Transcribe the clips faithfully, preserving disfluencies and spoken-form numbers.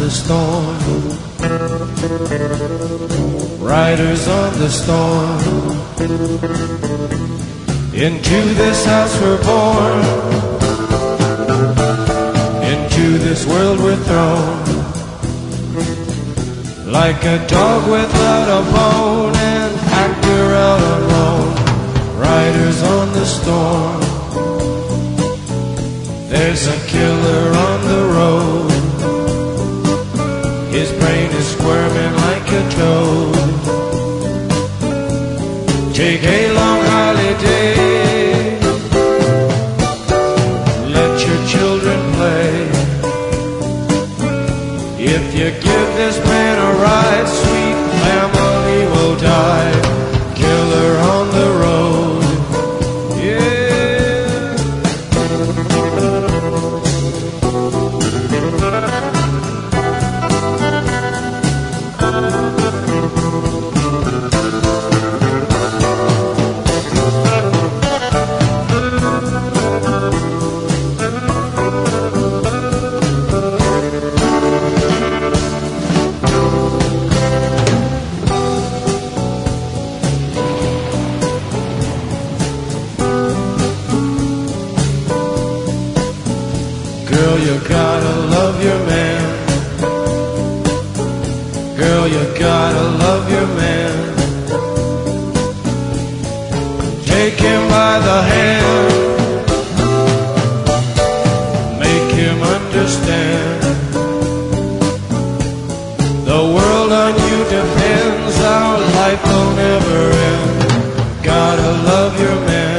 the storm. Riders on the storm. Into this house we're born. Into this world we're thrown. Like a dog without a bone, an actor out alone. Riders on the storm. There's a killer on the road. His brain is squirming like a toad. Take a long holiday. Let your children play. If you give this man a ride, sweet family will die. Killer on the road. Girl, you gotta love your man. Girl, you gotta love your man. Take him by the hand. Make him understand. The world on you depends. Our life will never end. Gotta love your man.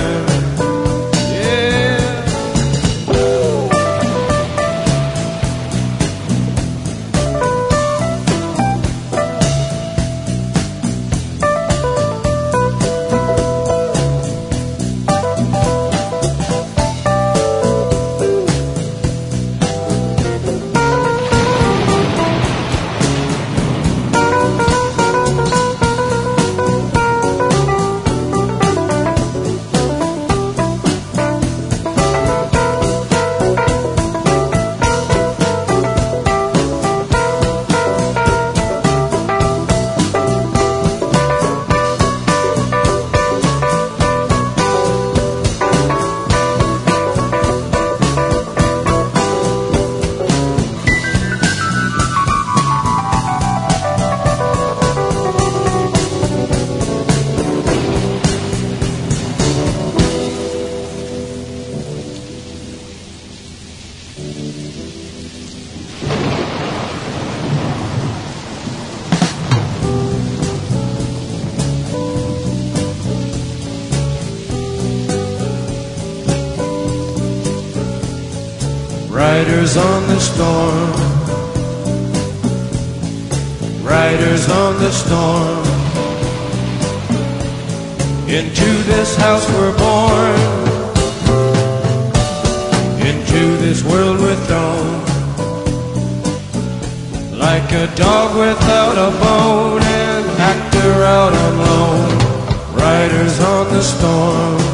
Riders on the storm. Riders on the storm. Into this house we're born. Into this world we're thrown. Like a dog without a bone, an actor out alone. Riders on the storm.